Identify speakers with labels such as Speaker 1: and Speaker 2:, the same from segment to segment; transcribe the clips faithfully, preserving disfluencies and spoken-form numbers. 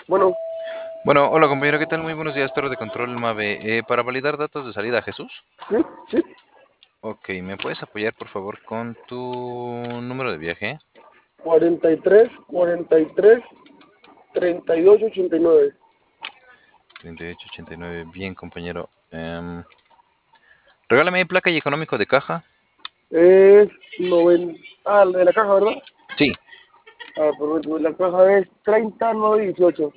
Speaker 1: Bueno,
Speaker 2: Bueno, hola compañero, ¿qué tal? Muy buenos días, Torre de Control Mave. Eh, para validar datos de salida, Jesús.
Speaker 1: sí, sí.
Speaker 2: Ok, ¿me puedes apoyar por favor con tu número de viaje?
Speaker 1: cuarenta y tres, cuarenta y tres, treinta y ocho, ochenta y nueve.
Speaker 2: treinta y ocho ochenta y nueve, bien compañero. Em, regálame placa y económico de caja.
Speaker 1: Es noventa. Ah, el de la caja, ¿verdad?
Speaker 2: Sí.
Speaker 1: Ah, perfecto. La caja es treinta, nueve, dieciocho.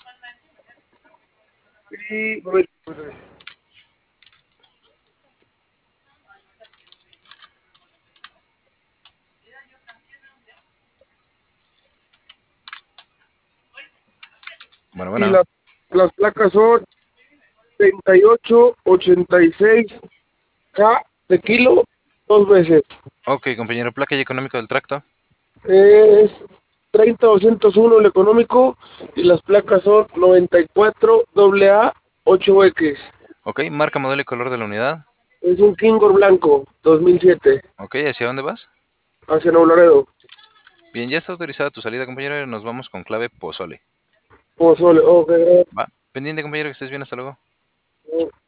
Speaker 1: Y, perfecto.
Speaker 2: Bueno,
Speaker 1: Y
Speaker 2: bueno.
Speaker 1: las, las placas son treinta y ocho, ochenta y seis K de kilo, dos veces.
Speaker 2: Ok, compañero, placa y económico del tracto.
Speaker 1: Es treinta doscientos uno el económico y las placas son noventa y cuatro A A ocho x.
Speaker 2: Ok, marca, modelo y color de la unidad.
Speaker 1: Es un Kingor blanco, dos mil siete,
Speaker 2: Ok, ¿hacia dónde vas?
Speaker 1: hacia Nuevo Laredo.
Speaker 2: Bien, ya está autorizada tu salida, compañero, y nos vamos con clave Pozole.
Speaker 1: Pozole, ok,
Speaker 2: Va. Pendiente, compañero, que estés bien, hasta luego.
Speaker 1: gracias.